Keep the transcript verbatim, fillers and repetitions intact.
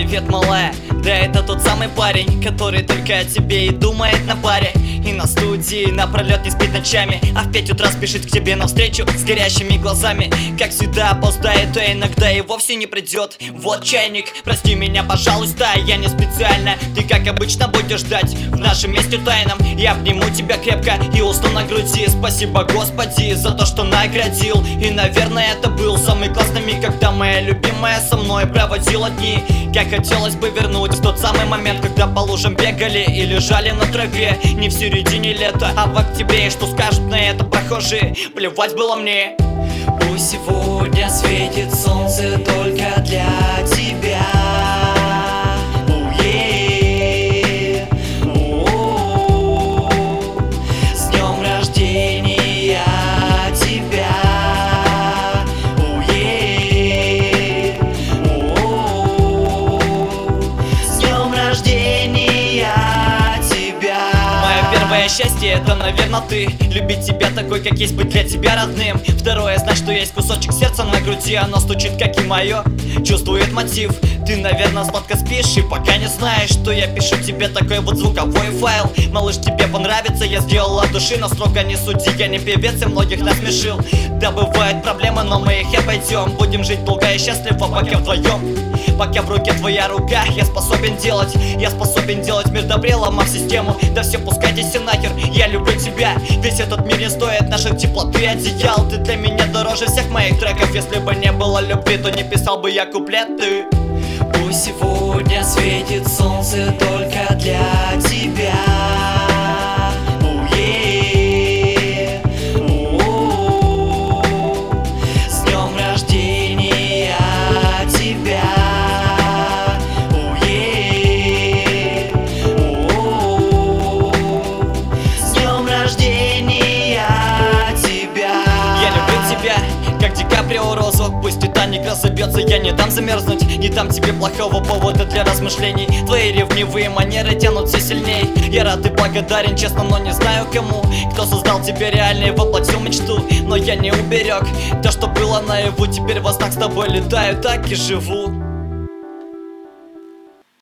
Привет, малая, да это тот самый парень, который только о тебе и думает на паре. И на студии напролет не спит ночами, а в пять утра спешит к тебе навстречу с горящими глазами. Как всегда опоздает, а иногда и вовсе не придет. Вот чайник, прости меня, пожалуйста, я не специально. Ты как обычно будешь ждать в нашем месте тайном. Я обниму тебя крепко и усну на груди. Спасибо, Господи, за то, что наградил. И, наверное, это был самый классный миг, когда моя любимая со мной проводила дни. Как хотелось бы вернуть в тот самый момент, когда по лужам бегали и лежали на траве. Не в середине лета, а в октябре. И что скажут на это прохожие, плевать было мне. Пусть сегодня светит солнце только для тебя. Уе, у-у-у. С днем рождения тебя. Уе, у-у-у. С днем рождения тебя. Мое первое счастье — это, наверное, ты. Любить тебя такой, как есть, быть для тебя родным. Второе — знать, что есть кусочек сердца на груди. Оно стучит, как и мое, чувствует мотив. Ты, наверное, сладко спишь и пока не знаешь, что я пишу тебе такой вот звуковой файл. Малыш, тебе понравится, я сделал от души, но строго не суди, я не певец и многих насмешил. Да, бывают проблемы, но мы их обойдем. Будем жить долго и счастливо, пока вдвоем. Пока в руке твоя рука, я способен делать. Я способен делать мир добрее, ломав систему. Да все пускайтесь все нахер, я люблю тебя. Весь этот мир не стоит наших теплоты и одеял. Ты для меня дороже всех моих треков. Если бы не было любви, то не писал бы я куплеты. Пусть сегодня светит солнце только для тебя. Уе, у-у-у. С днем рождения тебя. Уе, у-у-у. С днем рождения тебя. Я люблю тебя, как Ди Каприо розу. Пусть Титаник разобьется, я не дам замерзнуть. Не дам тебе плохого повода для размышлений. Твои ревнивые манеры тянут все сильней. Я рад и благодарен, честно, но не знаю кому. Кто создал тебя реально и воплотил мечту. Но я не уберег то, что было наяву. Теперь во снах с тобой летаю, так и живу.